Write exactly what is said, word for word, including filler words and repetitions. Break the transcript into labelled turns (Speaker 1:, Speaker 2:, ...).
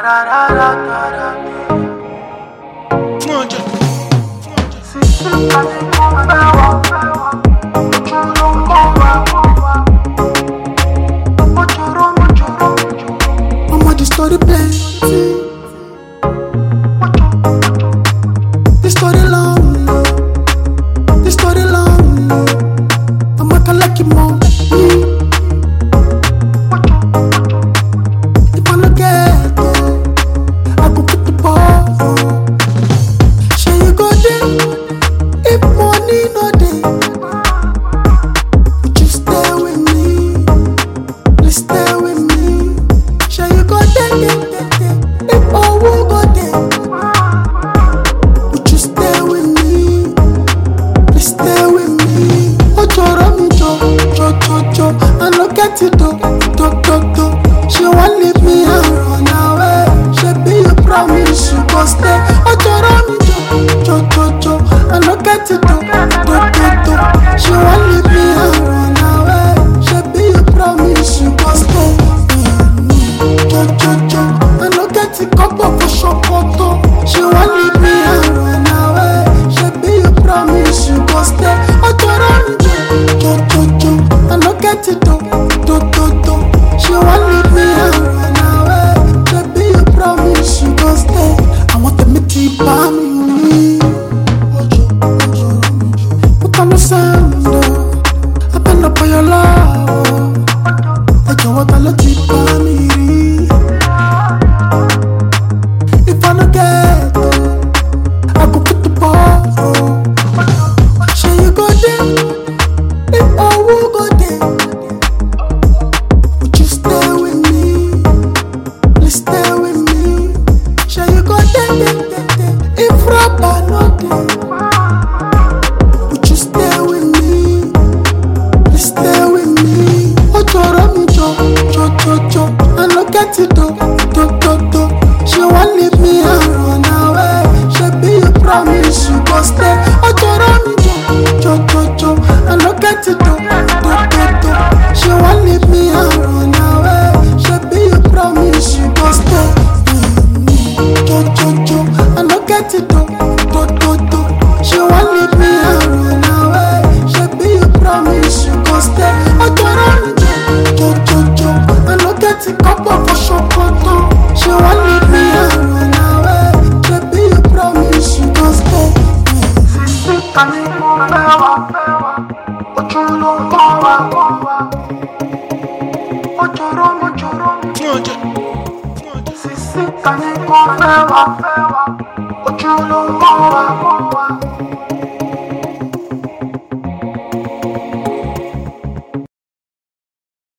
Speaker 1: Mama, the story plenty. The story long, the story long. Mama can like you more. If I look at it, I go put the ball. Shall you go there? If money no day, would you stay with me? Please stay with me. Shall you go there? If I will go there, would you stay with me? Please stay with me. Oh, Joro mi jo, jo jo jo. I look at you do, do do do. She won't leave me and run away. She be you promise you go stay. Oh, Joro mi jo, jo jo jo. I look at you do, do do do. She won't leave me and run away. She be you promise you go stay. Jo jo jo. I look at you couple for shokoto. She won't leave me and run away. She be you promise you go stay. Oh, Joro mi jo, jo jo. I look at you do, do do do. She won't leave me and run away. She be you promise you go stay. I want to meet you by me. Put on the sound, I bend up for your love. I don't want to let you by me. If I don't get it, I go put the ball. Shall you go there? If I will go there, would you stay with me? Please stay with me. Shall you go there? If rubber no there, would you stay with me? Please stay with me. Oh, Joro mi jo, jo jo jo. I look at you do, do do do. She won't leave me and run away. She be you promise you go stay. Oh, Joro mi jo, jo jo jo. I look at you do, do do do. She won't leave me and run away. She be you promise you go stay. Jo jo jo. I look at you do, do do do. She won't leave me and run away. She be you promise you go stay. Oh, Joro mi jo, jo jo jo. I look at you couple for shokoto. She won't leave me and run away. She be you promise you go stay. Sisi kani mo fewa, ojú ló ń bọ̀ wá. Ó jọ̀rọ̀ mo jọ̀rọ̀. Sisi kani mo fewa, ojú ló ń bọ̀ wá.